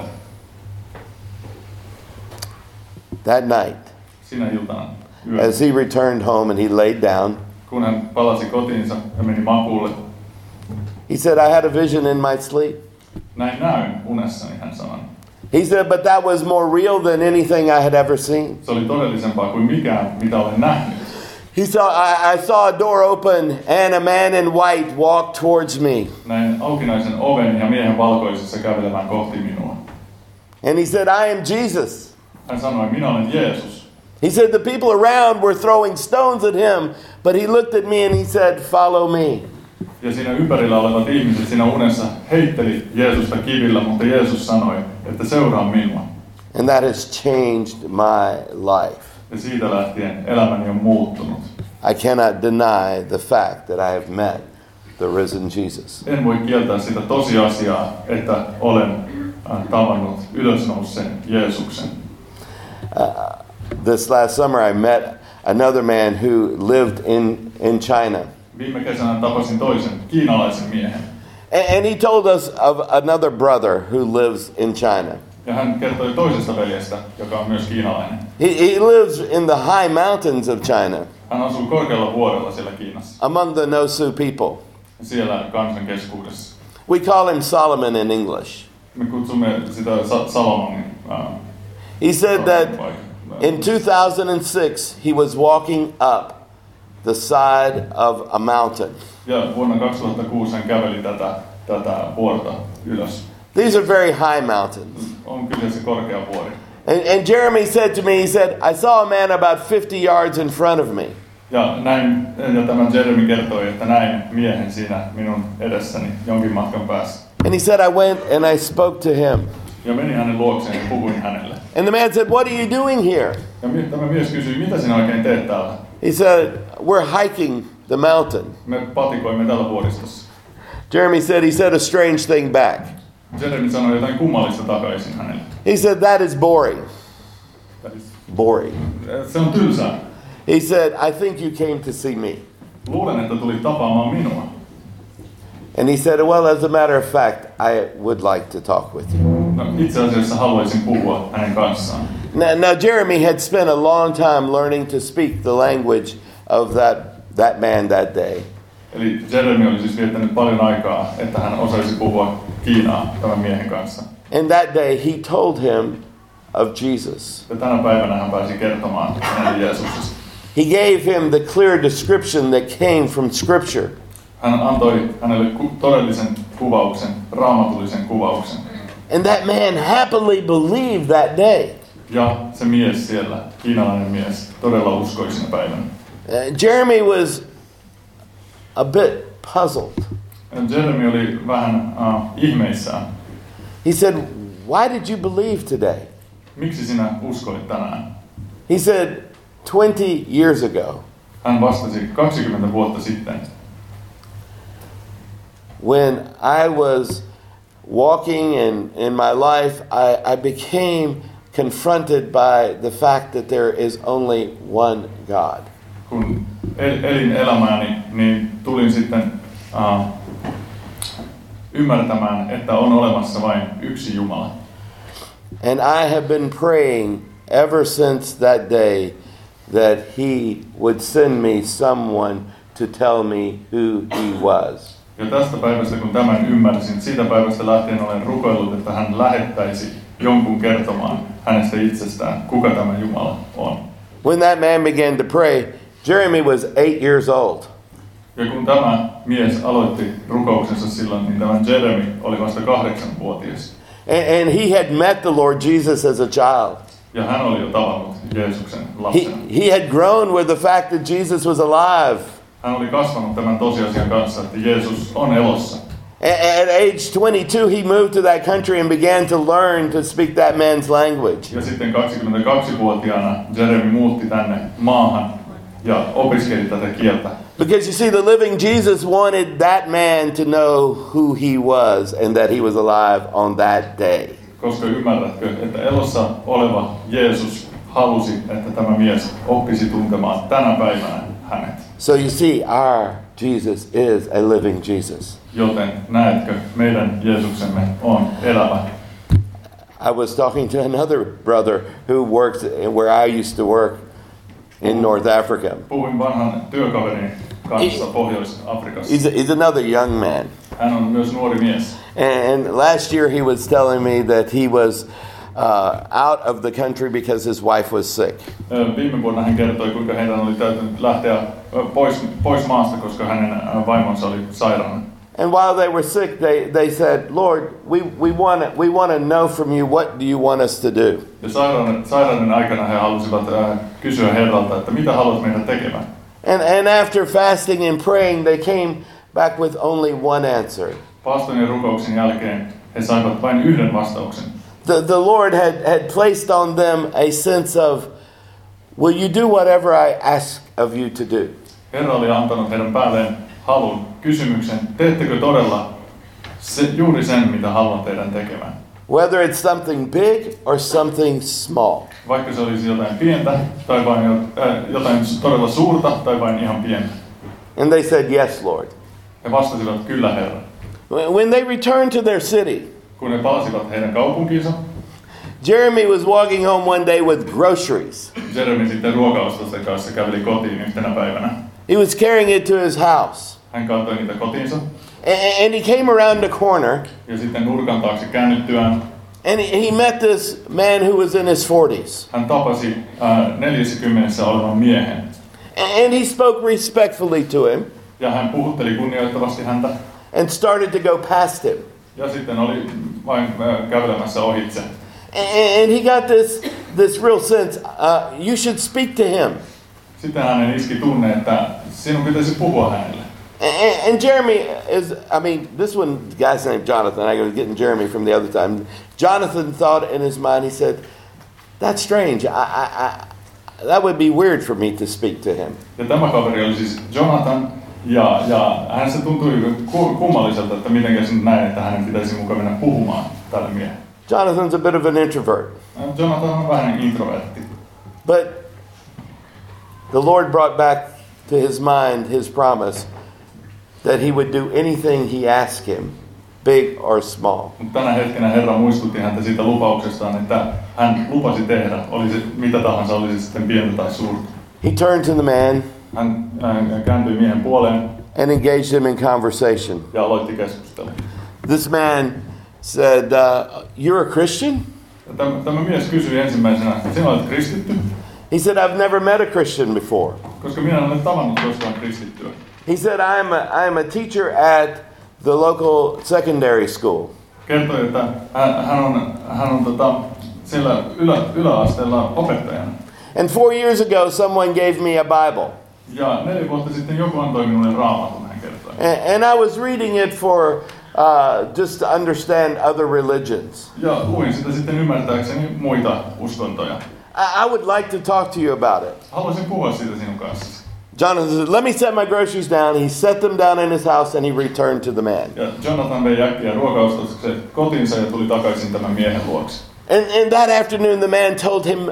Speaker 1: That night,
Speaker 2: sinä iltana,
Speaker 1: yö, as he returned home and he laid down,
Speaker 2: kun hän palasi kotiinsa ja meni makuulle,
Speaker 1: he said, I had a vision in my sleep.
Speaker 2: Näin näyn unessani, hän sanoi.
Speaker 1: He said, but that was more real than anything I had ever seen.
Speaker 2: Se oli todellisempaa kuin mikään, mitä olen nähnyt.
Speaker 1: He saw, I, I saw a door open and a man in white walk towards me.
Speaker 2: Näin aukinaisen oven ja miehen valkoisessa kävelevän kohti minua.
Speaker 1: And he said, I am Jesus.
Speaker 2: Hän sanoi, minä olen Jeesus.
Speaker 1: He said the people around were throwing stones at him, but he looked at me and he said, "Follow me."
Speaker 2: Ja siinä ympärillä olevat ihmiset siinä unessa heitteli Jeesusta kivillä, mutta Jeesus sanoi, että seuraa minua.
Speaker 1: And that has changed my life.
Speaker 2: Ja siitä lähtien elämäni on muuttunut.
Speaker 1: I cannot deny the fact that I have met the risen Jesus.
Speaker 2: En voi kieltää sitä tosiasiaa, että olen tavannut ylösnouseen Jeesuksen.
Speaker 1: Uh, this last summer I met another man who lived in, in China.
Speaker 2: Viime kesänä tapasin toisen kiinalaisen miehen.
Speaker 1: And, and he told us of another brother who lives in China.
Speaker 2: Ja hän kertoi toisesta veljestä, joka on myös kiinalainen.
Speaker 1: He, he lives in the high mountains of China.
Speaker 2: Hän asuu korkealla vuorella siellä Kiinassa.
Speaker 1: Among the Nosu people.
Speaker 2: Siellä kansan keskuudessa.
Speaker 1: We call him Solomon in English.
Speaker 2: Me kutsumme sitä Sa- Salomonin. Uh,
Speaker 1: He said that in two thousand six he was walking up the side of a mountain.
Speaker 2: Ja vuonna kaksituhattakuusi hän käveli tätä, tätä vuorta ylös.
Speaker 1: These are very high mountains.
Speaker 2: On kyllä se korkea vuori.
Speaker 1: And, and Jeremy said to me, he said, I saw a man about fifty yards in front of me.
Speaker 2: Ja näin, ja tämä Jeremy kertoi, että näin miehen siinä minun edessäni jonkin matkan päässä.
Speaker 1: And he said, I went and I spoke to him.
Speaker 2: Ja menin hänen luokseen ja puhuin hänelle.
Speaker 1: And the man said, what are you doing here?
Speaker 2: Ja tämä mies kysyi, mitä sinä oikein teet täällä?
Speaker 1: He said, we're hiking the mountain.
Speaker 2: Me patikoimme täällä vuoristossa.
Speaker 1: Jeremy said, he said a strange thing back.
Speaker 2: Jeremy sanoi jotain kummallista takaisin hänelle.
Speaker 1: He said, that is boring. Boring.
Speaker 2: Se on tylsää.
Speaker 1: He said, I think you came to see me.
Speaker 2: Luulen, että tulit tapaamaan minua.
Speaker 1: And he said, well, as a matter of fact, I would like to talk with you.
Speaker 2: No, itse asiassa haluaisin puhua hänen kanssaan.
Speaker 1: Now, now Jeremy had spent a long time learning to speak the language of that, that man that day.
Speaker 2: Eli Jeremy oli siis viettänyt paljon aikaa, että hän osaisi puhua kiinaa tämän miehen kanssa.
Speaker 1: And that day he told him of Jesus.
Speaker 2: Ja tänä päivänä hän pääsi kertomaan hänelle Jeesuksesta.
Speaker 1: He gave him the clear description that came from Scripture.
Speaker 2: Hän antoi hänelle ku- todellisen kuvauksen, raamatullisen kuvauksen.
Speaker 1: And that man happily believed that day.
Speaker 2: Ja se mies siellä, kiinalainen mies, todella uskoi sinä päivänä.
Speaker 1: Uh, Jeremy was a bit puzzled.
Speaker 2: Ja Jeremy oli vähän uh, ihmeissään.
Speaker 1: He said, why did you believe today?
Speaker 2: Miksi sinä uskoit tänään?
Speaker 1: He said, twenty years ago,
Speaker 2: Hän vastasi kaksikymmentä vuotta sitten.
Speaker 1: when I was walking in, in my life, I, I became confronted by the fact that there is only one God.
Speaker 2: Kun el- elin elämääni, niin tulin sitten uh, ymmärtämään, että on olemassa vain yksi Jumala.
Speaker 1: And I have been praying ever since that day that he would send me someone to tell me who he was.
Speaker 2: Ja tästä päivästä, kun tämän ymmärsin, siitä päivästä lähtien olen rukoillut, että hän lähettäisi jonkun kertomaan hänestä itsestään, kuka tämä Jumala on.
Speaker 1: When that man began to pray, Jeremy was eight years old.
Speaker 2: Ja kun tämä mies aloitti rukouksensa silloin, niin tämä Jeremy oli vasta kahdeksanvuotias.
Speaker 1: And, and he had met the Lord Jesus as a child.
Speaker 2: Ja hän oli jo tavannut Jeesuksen
Speaker 1: He,
Speaker 2: lapsena.
Speaker 1: he had grown with the fact that Jesus was alive.
Speaker 2: Hän oli kasvanut tämän tosiasian kanssa, että Jeesus on elossa.
Speaker 1: At, at age twenty-two, he moved to that country and began to learn to speak that man's language.
Speaker 2: Ja sitten kaksikymmentäkaksivuotiaana Jeremy muutti tänne maahan ja opiskeli tätä kieltä.
Speaker 1: Because you see, the living Jesus wanted that man to know who he was and that he was alive on that day.
Speaker 2: Koska ymmärrätkö, että elossa oleva Jeesus halusi, että tämä mies oppisi tuntemaan tänä päivänä hänet.
Speaker 1: So you see, our Jesus is a living Jesus.
Speaker 2: Joten näetkö, meidän Jeesuksemme on elävä.
Speaker 1: I was talking to another brother who works where I used to work in North Africa.
Speaker 2: Puhuin vanhan työkaverin kanssa Pohjois-Afrikassa.
Speaker 1: He's, he's another young man.
Speaker 2: Hän on myös nuori mies.
Speaker 1: And last year he was telling me that he was uh, out of the country because his wife was sick.
Speaker 2: Viime vuonna hän kertoi, kuinka heidän oli täytynyt lähteä pois, pois maasta, koska hänen vaimonsa oli sairaana.
Speaker 1: And while they were sick, they, they said, Lord, we, we want to we wanna know from you, what do you want us to do?
Speaker 2: Ja sairauden, sairauden aikana he halusivat äh, kysyä Herralta, että mitä haluat meidän tekemään.
Speaker 1: And, and after fasting and praying, they came back with only one answer.
Speaker 2: Paaston ja rukouksen jälkeen he saivat vain yhden vastauksen.
Speaker 1: The, the Lord had, had placed on them a sense of, will you do whatever I ask of you to do?
Speaker 2: Herra oli antanut heidän päälleen halun, kysymyksen, teettekö todella se, juuri sen, mitä haluan teidän tekemään?
Speaker 1: Whether it's something big or something small.
Speaker 2: Vaikka se olisi jotain pientä, tai vain äh, jotain todella suurta, tai vain ihan pientä.
Speaker 1: And they said, yes, Lord.
Speaker 2: He vastasivat, kyllä Herra.
Speaker 1: When they returned to their city,
Speaker 2: Kun he palasivat heidän kaupunkiinsa,
Speaker 1: Jeremy was walking home one day with groceries.
Speaker 2: Jeremy sitten ruokaostosten kanssa käveli kotiin yhtenä päivänä.
Speaker 1: He was carrying it to his house.
Speaker 2: Hän kantoi niitä kotiinsa.
Speaker 1: And he came around the corner.
Speaker 2: Ja sitten nurkan taakse käännyttyään
Speaker 1: And he met this man who was in his forties.
Speaker 2: hän tapasi äh, neljäkymmentä olevan miehen.
Speaker 1: And he spoke respectfully to him.
Speaker 2: Ja hän puhutteli kunnioittavasti häntä.
Speaker 1: And started to go past him.
Speaker 2: Ja sitten oli vain äh, kävelemässä ohitse.
Speaker 1: And he got this, this real sense, uh, you should speak to him.
Speaker 2: Sitten hänen iski tunne, että sinun pitäisi puhua hänelle.
Speaker 1: And, and Jeremy is, I mean, this one guy's named Jonathan. I was getting Jeremy from the other time. Jonathan thought in his mind, he said, that's strange. I, I, I, that would be weird for me to speak to him.
Speaker 2: Ja tämä kaveri oli siis Jonathan, ja, ja hänestä tuntui kummalliselta, että miten se näin, että hänen pitäisi mukaan mennä puhumaan tälle miehelle.
Speaker 1: Jonathan's a bit of an introvert.
Speaker 2: Jonathan on vähän introvertti.
Speaker 1: But the Lord brought back to his mind his promise that he would do anything he asked him, big or small.
Speaker 2: Mutta tänä hetkenä Herra muistutti häntä siitä lupauksestaan, että hän lupasi tehdä, oli se mitä tahansa, oli se sitten pientä tai suurta.
Speaker 1: He turned to the man
Speaker 2: Hän äh, kääntyi miehen puoleen
Speaker 1: and engaged him in conversation.
Speaker 2: ja aloitti keskustelun.
Speaker 1: This man said, uh, you're a Christian?
Speaker 2: Tämä, tämä mies kysyi ensimmäisenä, sinä olet kristitty?
Speaker 1: He said, I've never met a Christian before.
Speaker 2: Koska minä en ole tavannut koskaan kristittyä.
Speaker 1: He said, I'm a, I'm a teacher at the local secondary school.
Speaker 2: Kertoi, että hän, hän on, hän on tota, siellä ylä, yläasteella opettajana.
Speaker 1: And four years ago, someone gave me a Bible.
Speaker 2: Ja neljä vuotta sitten joku antoi minulle raamatun, hän kertoi.
Speaker 1: And, and I was reading it for uh, just to understand other religions.
Speaker 2: Ja luin sitä sitten ymmärtääkseni muita uskontoja.
Speaker 1: I, I would like to talk to you about it.
Speaker 2: Haluaisin puhua siitä sinun kanssasi.
Speaker 1: Jonathan said, let me set my groceries down. He set them down in his house and he returned to the man.
Speaker 2: Ja Jonathan vei äkkiä ruokaostokset kotiinsa ja tuli takaisin tämän miehen luokse.
Speaker 1: And, and that afternoon the man told him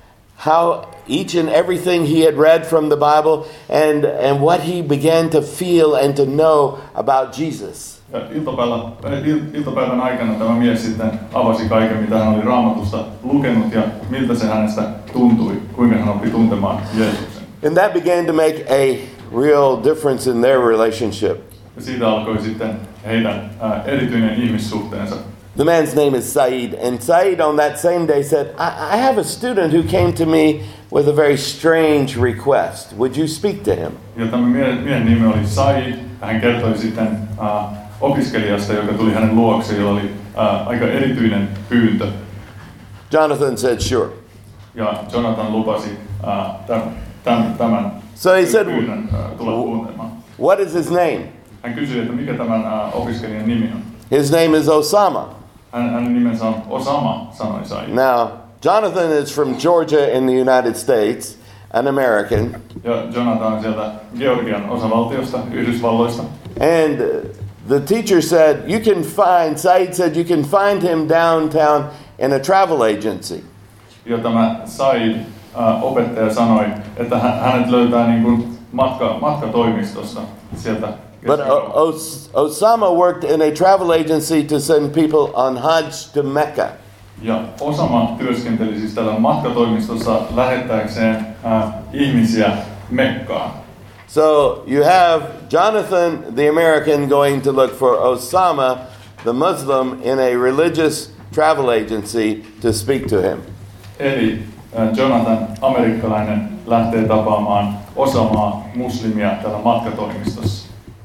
Speaker 1: how each and everything he had read from the Bible and, and what he began to feel and to know about Jesus.
Speaker 2: Ja iltapäivän, iltapäivän aikana tämä mies sitten avasi kaiken, mitä hän oli Raamatusta lukenut ja miltä se hänestä tuntui, kuinka hän oppi tuntemaan Jeesuksen.
Speaker 1: And that began to make a real difference in their relationship.
Speaker 2: Ja siitä alkoi sitten heidän ää, erityinen ihmissuhteensa.
Speaker 1: The man's name is Said, and Said on that same day said, I, I have a student who came to me with a very strange request. Would you speak to him?
Speaker 2: Ja tämä miehen, miehen nimi oli Said. Hän kertoi sitten ää, opiskelijasta, joka tuli hänen luokseen, jolla oli ää, aika erityinen pyyntö.
Speaker 1: Jonathan said, sure.
Speaker 2: Ja Jonathan lupasi ää, tämän, tämän, tämän
Speaker 1: So he said,
Speaker 2: pyynnön ää, tulla tuntemaan.
Speaker 1: what is his name?
Speaker 2: Hän kysyi, että mikä tämän ää, opiskelijan nimi on.
Speaker 1: His name is Osama.
Speaker 2: Hän, hänen nimensä on Osama, sanoi Said.
Speaker 1: Now, Jonathan is from Georgia in the United States, an American.
Speaker 2: Ja Jonathan on sieltä Georgian osavaltiosta, Yhdysvalloista.
Speaker 1: And uh, the teacher said, you can find, Said said, you can find him downtown in a travel agency.
Speaker 2: Ja tämä Said, äh, opettaja, sanoi, että hän, hänet löytää niin kuin matka, matkatoimistosta sieltä.
Speaker 1: But o- Os- Osama worked in a travel agency to send people on Hajj to Mecca.
Speaker 2: Ja Osama työskenteli siis tällä matkatoimistossa lähettääkseen äh, ihmisiä Mekkaan.
Speaker 1: So you have Jonathan, the American, going to look for Osama, the Muslim, in a religious travel agency to speak to him.
Speaker 2: Eli äh, Jonathan, amerikkalainen, lähtee tapaamaan Osamaa, muslimia, täällä matkatoimistossa.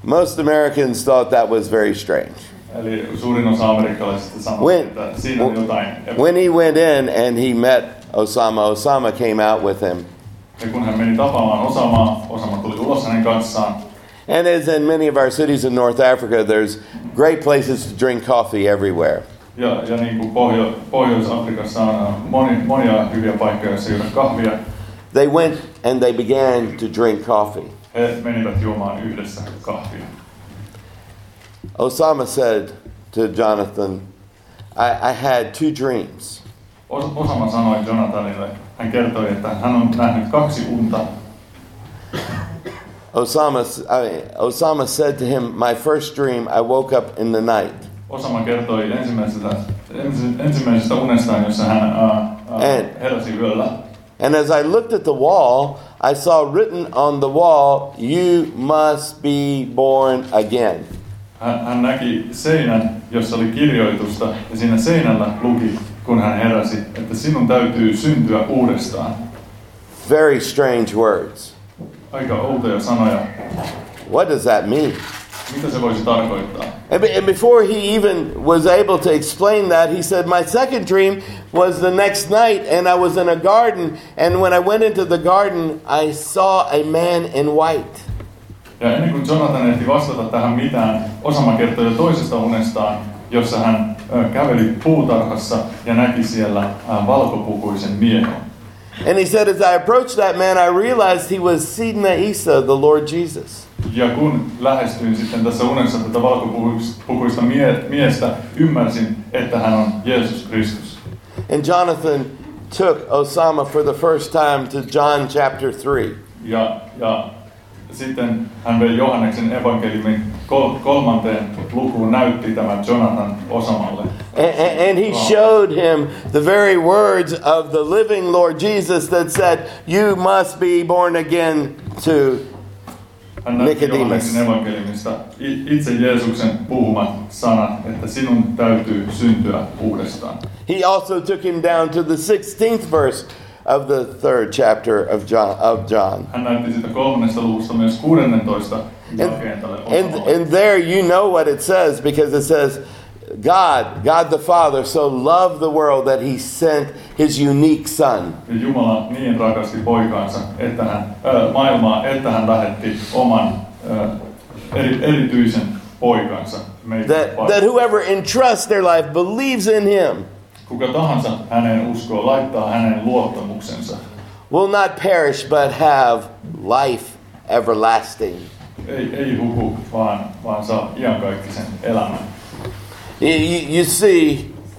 Speaker 1: Most Americans thought that was very strange.
Speaker 2: Eli suurin osa amerikkalaisista sanoi,
Speaker 1: When,
Speaker 2: että siinä on jotain.
Speaker 1: when he went in and he met Osama, Osama came out with him.
Speaker 2: Ja kun hän meni tapaamaan Osamaa, Osama tuli ulos hänen kanssaan.
Speaker 1: And as in many of our cities in North Africa, there's great places to drink coffee everywhere.
Speaker 2: Ja, ja niin kuin Pohjo, Pohjois-Afrikassa on moni, monia hyviä paikkoja, joissa juoda kahvia.
Speaker 1: They went and they began to drink coffee.
Speaker 2: He menivät juomaan yhdessä kahvia.
Speaker 1: Osama said to Jonathan, I, I had two dreams.
Speaker 2: Os, Osama sanoi Jonathanille, hän kertoi, että hän on nähnyt kaksi unta.
Speaker 1: Osama, I mean, Osama said to him, my first dream, I woke up in the night.
Speaker 2: Osama kertoi ensimmäisestä, ensi, ensimmäisestä unestaan, jossa hän uh, uh, heräsi yöllä.
Speaker 1: And as I looked at the wall, I saw written on the wall, you must be born again.
Speaker 2: Hän, hän näki seinän, jossa oli kirjoitusta, ja siinä seinällä luki, kun hän heräsi, että sinun täytyy syntyä uudestaan.
Speaker 1: Very strange words.
Speaker 2: Aika outoja sanoja.
Speaker 1: What does that mean?
Speaker 2: Mitä se voisi tarkoittaa?
Speaker 1: And, be, and before he even was able to explain that, he said, my second dream was the next night, and I was in a garden, and when I went into the garden, I saw a man in white.
Speaker 2: Ja ennen kuin Jonathan ehti vastata tähän mitään, Osama kertoi jo toisesta unestaan, jossa hän ö, käveli puutarhassa ja näki siellä ö, valkopukuisen miehen.
Speaker 1: And he said, as I approached that man, I realized he was Sidna Isa, the Lord Jesus.
Speaker 2: Ja kun lähestyin sitten tässä unessa tätä valkopukuista mie- miestä, ymmärsin, että hän on Jeesus Kristus.
Speaker 1: And Jonathan took Osama for the first time to John chapter three.
Speaker 2: Ja, ja sitten hän vei Johanneksen evankeliumin kol- kolmanteen lukuun, näytti tämän Jonathan Osamalle.
Speaker 1: And, and he showed him the very words of the living Lord Jesus that said, you must be born again to
Speaker 2: Hän näytti
Speaker 1: Nicodemus.
Speaker 2: Johanneksen evankeliumista itse Jeesuksen puhumat sanat, että sinun täytyy syntyä uudestaan.
Speaker 1: He also took him down to the sixteenth verse of the third chapter of John. Of John.
Speaker 2: Hän näytti sitä kolmannesta luvusta myös kuudennentoista jakeen tälle
Speaker 1: And,
Speaker 2: Osamalle.
Speaker 1: and there you know what it says, because it says, God, God the Father, so loved the world that he sent his unique son.
Speaker 2: Ja Jumala niin rakasti poikaansa, että hän, äh, maailmaa, että hän lähetti oman äh, eri, erityisen poikansa meitä
Speaker 1: That,
Speaker 2: varten.
Speaker 1: that whoever entrusts their life, believes in him,
Speaker 2: Kuka tahansa häneen uskoo, laittaa hänen luottamuksensa.
Speaker 1: will not perish but have life everlasting.
Speaker 2: Ei, ei huku, vaan, vaan saa iankaikkisen elämän.
Speaker 1: You, you, you see,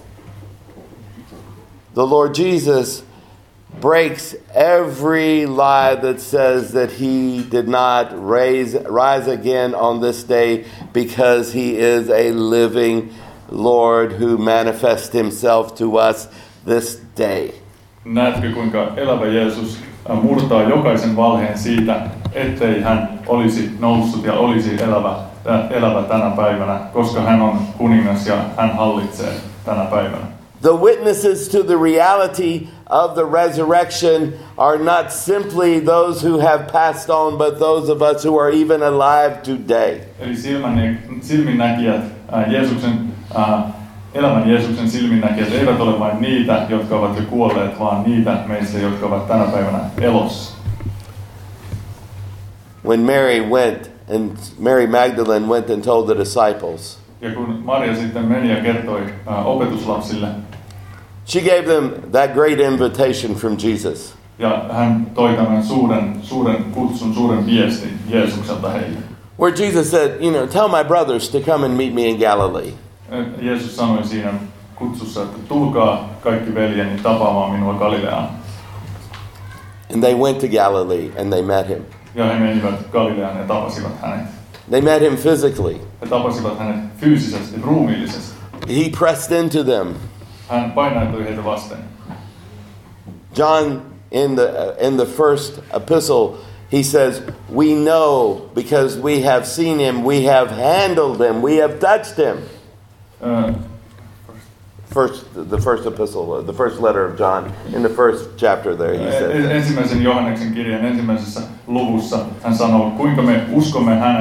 Speaker 1: the Lord Jesus breaks every lie that says that he did not raise, rise again on this day because he is a living Lord who manifests himself to us this day.
Speaker 2: Näetkö, kuinka elävä Jeesus murtaa jokaisen valheen siitä, ettei hän olisi noussut ja olisi elävä, elävä tänä päivänä, koska hän on kuningas ja hän hallitsee tänä päivänä.
Speaker 1: The witnesses to the reality of the resurrection are not simply those who have passed on, but those of us who are even alive today.
Speaker 2: Eli silminnäkijät, ää, Jeesuksen, ää, elämän Jeesuksen silminnäkijät eivät ole vain niitä, jotka ovat jo kuolleet, vaan niitä meistä, jotka ovat tänä päivänä elossa.
Speaker 1: When Mary went and Mary Magdalene went and told the disciples,
Speaker 2: Ja kun Maria sitten meni ja kertoi ää, opetuslapsille,
Speaker 1: she gave them that great invitation from Jesus.
Speaker 2: ja hän toi tämän suuren, suuren kutsun, suuren viestin Jeesukselta heille.
Speaker 1: Where Jesus said, you know, tell my brothers to come and meet me in Galilee.
Speaker 2: Jeesus sanoi siinä kutsussa, että tulkaa kaikki veljeni tapaamaan minua Galileaan.
Speaker 1: And they went to Galilee and they met him.
Speaker 2: Ja he menivät Galileaan ja tapasivat hänet.
Speaker 1: They met him physically.
Speaker 2: He tapasivat hänet fyysisesti, ruumiillisesti.
Speaker 1: He pressed into them.
Speaker 2: Hän painautui heitä vasten.
Speaker 1: John, in the uh, in the first epistle, he says, we know because we have seen him, we have handled him, we have touched him.
Speaker 2: Uh,
Speaker 1: First, the first epistle, the first letter of John, in the first chapter there, he says.
Speaker 2: Ensimmäisen Johanneksen kirjan ensimmäisessä luvussa hän sanoo, kuinka me uskomme häneen,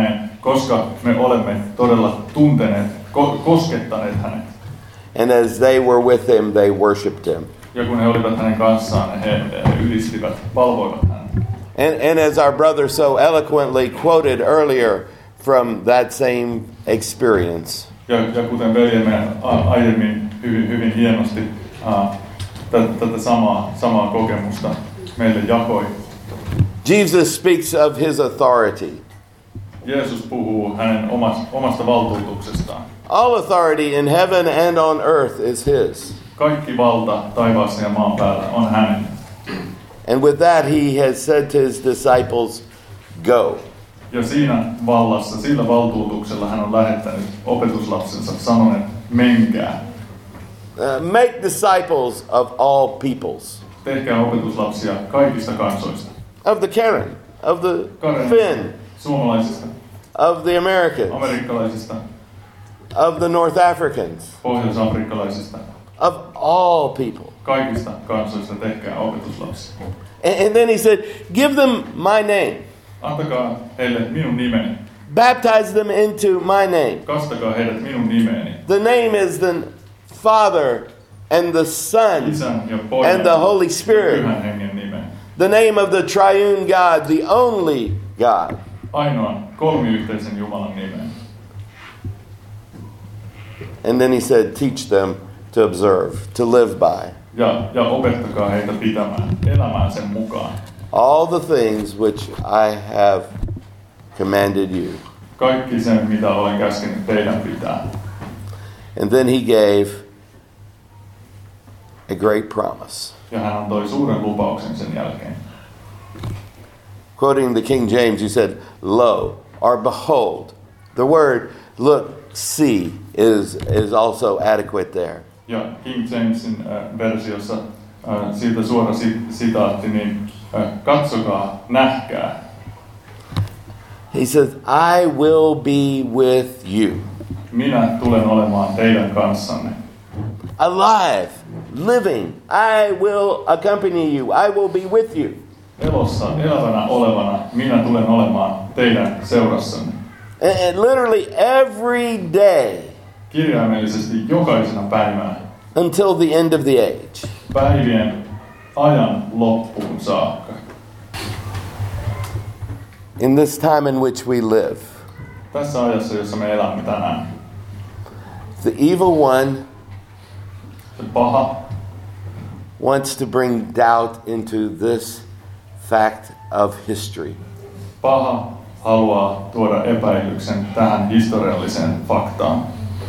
Speaker 2: koska me olemme todella tunteneet, ko- koskettaneet hänet.
Speaker 1: And as they were with him, they worshipped him.
Speaker 2: Ja kun he olivat hänen kanssaan, he, he ylistivät, palvoivat häntä.
Speaker 1: And, and as our brother so eloquently quoted earlier from that same experience,
Speaker 2: Ja, ja kuten veljemme aiemmin hyvin, hyvin hienosti uh, tätä samaa, samaa kokemusta meille jakoi.
Speaker 1: Jesus speaks of his authority.
Speaker 2: Jeesus puhuu hänen omasta, omasta valtuutuksestaan.
Speaker 1: All authority in heaven and on earth is his.
Speaker 2: Kaikki valta taivaassa ja maan päällä on hänen.
Speaker 1: And with that he has said to his disciples, go.
Speaker 2: Ja siinä vallassa, sillä valtuutuksella hän on lähettänyt opetuslapsensa sanoen, menkää.
Speaker 1: Uh, make disciples of all peoples.
Speaker 2: Tehkää opetuslapsia kaikista kansoista.
Speaker 1: Of the Karen, of the
Speaker 2: Karen,
Speaker 1: Finn,
Speaker 2: suomalaisista,
Speaker 1: of the Americans,
Speaker 2: amerikkalaisista,
Speaker 1: of the North Africans,
Speaker 2: pohjois-afrikkalaisista,
Speaker 1: of all people.
Speaker 2: kaikista kansoista tehkää opetuslapsia.
Speaker 1: And, and then he said, give them my name.
Speaker 2: Antakaa heille minun nimeni.
Speaker 1: Baptize them into my name.
Speaker 2: Kastakaa heidät minun nimeeni.
Speaker 1: The name is the Father and the Son
Speaker 2: Isän ja Pojan
Speaker 1: and the Holy Spirit.
Speaker 2: Pyhän hengen nimeen.
Speaker 1: The name of the triune God, the only God.
Speaker 2: Ainoan kolmiyhteisen Jumalan nimeen.
Speaker 1: And then he said, teach them to observe, to live by
Speaker 2: Ja, ja opettakaa heitä pitämään, elämään sen mukaan.
Speaker 1: all the things which I have commanded you.
Speaker 2: Kaikki sen, mitä olen käskenyt teidän pitää.
Speaker 1: And then he gave a great promise.
Speaker 2: Ja hän antoi suuren lupauksen sen jälkeen.
Speaker 1: Quoting the King James, he said, lo, or behold. The word look, see is, is also adequate there.
Speaker 2: Ja King Jamesin äh, versiossa äh, siitä suora sit, sitaatti, niin äh, katsokaa, nähkää.
Speaker 1: He says, I will be with you.
Speaker 2: Minä tulen olemaan teidän kanssanne.
Speaker 1: Alive, living, I will accompany you. I will be with you.
Speaker 2: Elossa, elävänä olevana, minä tulen olemaan teidän seurassanne.
Speaker 1: And, and literally every day
Speaker 2: Kirjaimellisesti jokaisena päivänä,
Speaker 1: until the end of the age.
Speaker 2: päivien ajan loppuun saakka.
Speaker 1: In this time in which we live,
Speaker 2: Tässä ajassa, jossa me elämme tänään,
Speaker 1: the evil one
Speaker 2: se paha
Speaker 1: wants to bring doubt into this fact of history.
Speaker 2: Paha haluaa tuoda epäilyksen tähän historialliseen faktaan.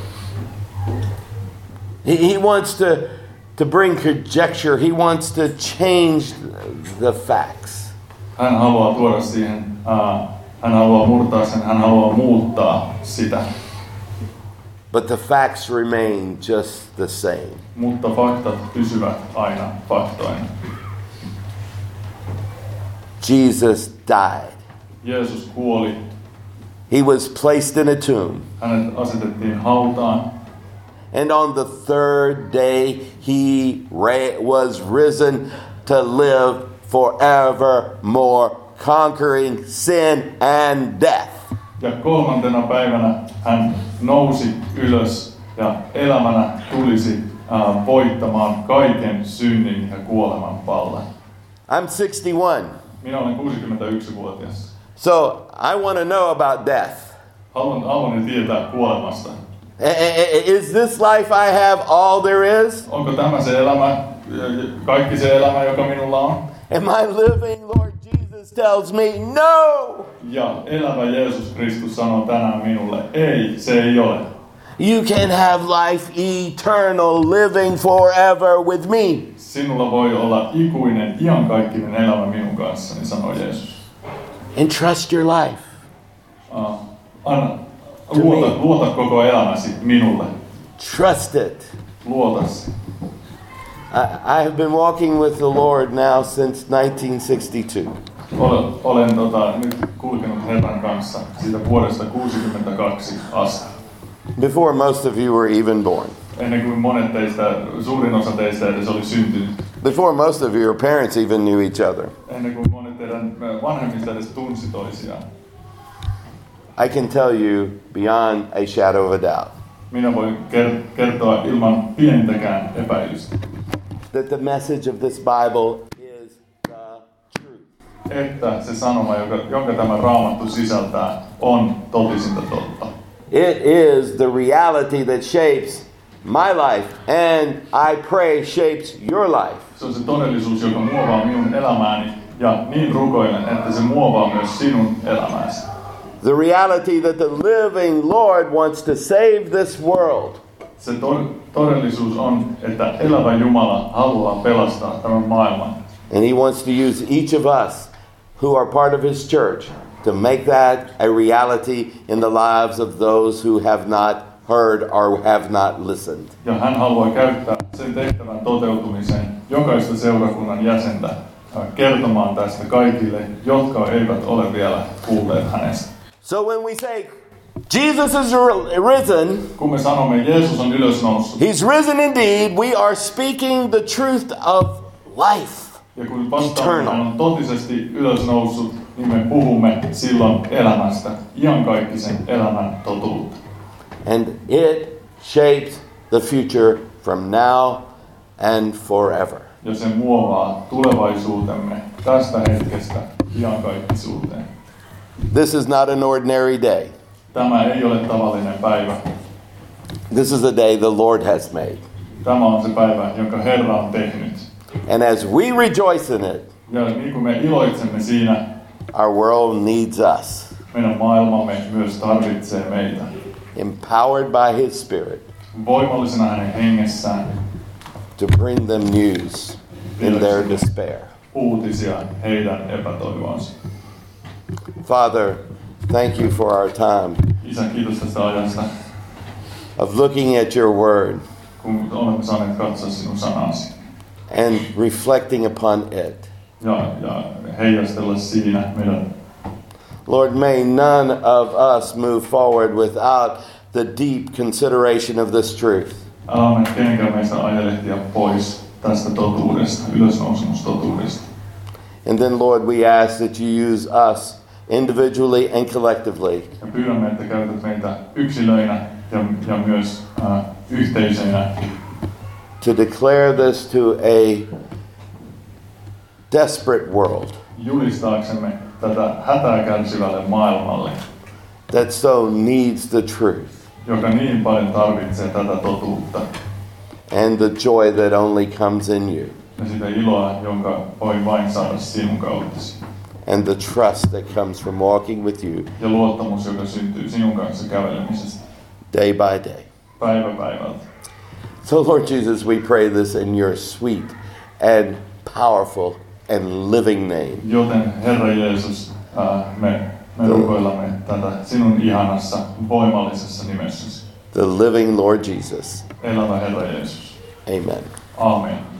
Speaker 1: He, he wants to, to bring conjecture. He wants to change the facts.
Speaker 2: Hän haluaa tuoda siihen, uh, hän haluaa murtaa sen, hän haluaa muuttaa sitä.
Speaker 1: But the facts remain just the same.
Speaker 2: Mutta faktat pysyvät aina faktoina.
Speaker 1: Jesus died.
Speaker 2: Jeesus kuoli.
Speaker 1: He was placed in a tomb.
Speaker 2: Hänet asetettiin hautaan.
Speaker 1: And on the third day, he ra- was risen to live forevermore, conquering sin and death.
Speaker 2: Ja kolmantena päivänä hän nousi ylös ja elämänä tulisi uh, voittamaan kaiken synnin ja kuoleman pallan.
Speaker 1: I'm sixty-one.
Speaker 2: Minä olen kuusikymmentäyksivuotias.
Speaker 1: So I want to know about death.
Speaker 2: Haluan, haluan tietää kuolemasta.
Speaker 1: Is this life I have all there is?
Speaker 2: Onko tämä se elämä, kaikki se elämä, joka minulla on?
Speaker 1: Am I living? Lord Jesus tells me no.
Speaker 2: Ja elävä Jeesus Kristus sanoo tänään minulle, ei, se ei ole.
Speaker 1: You can have life eternal, living forever with me.
Speaker 2: Sinulla voi olla ikuinen, iankaikkinen elämä minun kanssani, sanoo Jeesus.
Speaker 1: And trust your life.
Speaker 2: Uh, anna, luota, luota koko elämäsi minulle.
Speaker 1: Trust it.
Speaker 2: Luota se.
Speaker 1: I, I have been walking with the Lord now since nineteen sixty-two.
Speaker 2: Olen, olen tota, nyt kulkenut Herran kanssa siitä vuodesta kuusikymmentäkaksi asti.
Speaker 1: Before most of you were even born.
Speaker 2: Ennen kuin monet teistä, suurin osa teistä edes oli syntynyt.
Speaker 1: Before most of your parents even knew each other.
Speaker 2: Ennen kuin monet teidän vanhemmista edes tunsi toisiaan.
Speaker 1: I can tell you beyond a shadow of a doubt
Speaker 2: Minä voin ker- kertoa ilman pienintäkään epäilystä,
Speaker 1: that the message of this Bible is the truth.
Speaker 2: että se sanoma, joka, jonka tämä Raamattu sisältää, on totisinta totta.
Speaker 1: It is the reality that shapes my life, and I pray shapes your life.
Speaker 2: Se on se todellisuus, joka muovaa minun elämääni, ja niin rukoilen, että se muovaa myös sinun elämääsi.
Speaker 1: The reality that the living Lord wants to save this world.
Speaker 2: Se to- todellisuus on, että elävä Jumala haluaa pelastaa tämän maailman.
Speaker 1: And he wants to use each of us who are part of his church to make that a reality in the lives of those who have not heard or have not listened.
Speaker 2: Ja hän haluaa käyttää sen tehtävän toteutumiseen jokaista seurakunnan jäsentä äh, kertomaan tästä kaikille, jotka eivät ole vielä kuulleet hänestä.
Speaker 1: So when we say Jesus is risen,
Speaker 2: Kun me sanomme, Jeesus on ylösnoussut,
Speaker 1: he's risen indeed, we are speaking the truth of life.
Speaker 2: ja kun vastaamme, hän on totisesti ylösnoussut, niin me puhumme silloin elämästä, iankaikkisen elämän totuutta.
Speaker 1: And it shapes the future from now and forever.
Speaker 2: Ja se muovaa tulevaisuutemme tästä hetkestä iankaikkisuuteen.
Speaker 1: This is not an ordinary day.
Speaker 2: Tämä ei ole tavallinen päivä.
Speaker 1: This is a day the Lord has made.
Speaker 2: Tämä on se päivä, jonka Herra on tehnyt.
Speaker 1: And as we rejoice in it,
Speaker 2: Ja niin kuin me iloitsemme siinä,
Speaker 1: our world needs us,
Speaker 2: meidän maailmamme myös tarvitsee meitä.
Speaker 1: empowered by his Spirit,
Speaker 2: Voimallisena hänen hengessään
Speaker 1: to bring them news in their despair.
Speaker 2: uutisia heidän epätoivoonsa.
Speaker 1: Father, thank you for our time
Speaker 2: Isä, kiitos tästä ajasta,
Speaker 1: of looking at your word
Speaker 2: kun olemme saaneet katsoa sinun sanasi.
Speaker 1: and reflecting upon it.
Speaker 2: Ja, ja heijastella siinä meidän.
Speaker 1: Lord, may none of us move forward without the deep consideration of this truth.
Speaker 2: Älä anna kenenkään meistä ajelehtia pois tästä totuudesta, ylösnousemustotuudesta.
Speaker 1: And then, Lord, we ask that you use us individually and collectively
Speaker 2: Ja pyydämme, että käytät meitä yksilöinä ja, ja myös äh, yhteisöinä
Speaker 1: to declare this to a desperate world
Speaker 2: julistaaksemme tätä hätää kärsivälle maailmalle,
Speaker 1: that so needs the truth
Speaker 2: joka niin paljon tarvitsee tätä totuutta
Speaker 1: and the joy that only comes in you
Speaker 2: ja sitä iloa, jonka voi vain saada sinun kauttasi.
Speaker 1: and the trust that comes from walking with you
Speaker 2: Ja luottamus, joka syntyy sinun kanssa kävelemisestä
Speaker 1: day by day.
Speaker 2: päivä päivältä.
Speaker 1: So, Lord Jesus, we pray this in your sweet and powerful and living name.
Speaker 2: Joten Herra Jeesus, äh, me, me rukoillamme tätä sinun ihanassa, voimallisessa nimessäsi.
Speaker 1: The living Lord Jesus.
Speaker 2: Elävä Herra Jeesus.
Speaker 1: Amen.
Speaker 2: Aamen.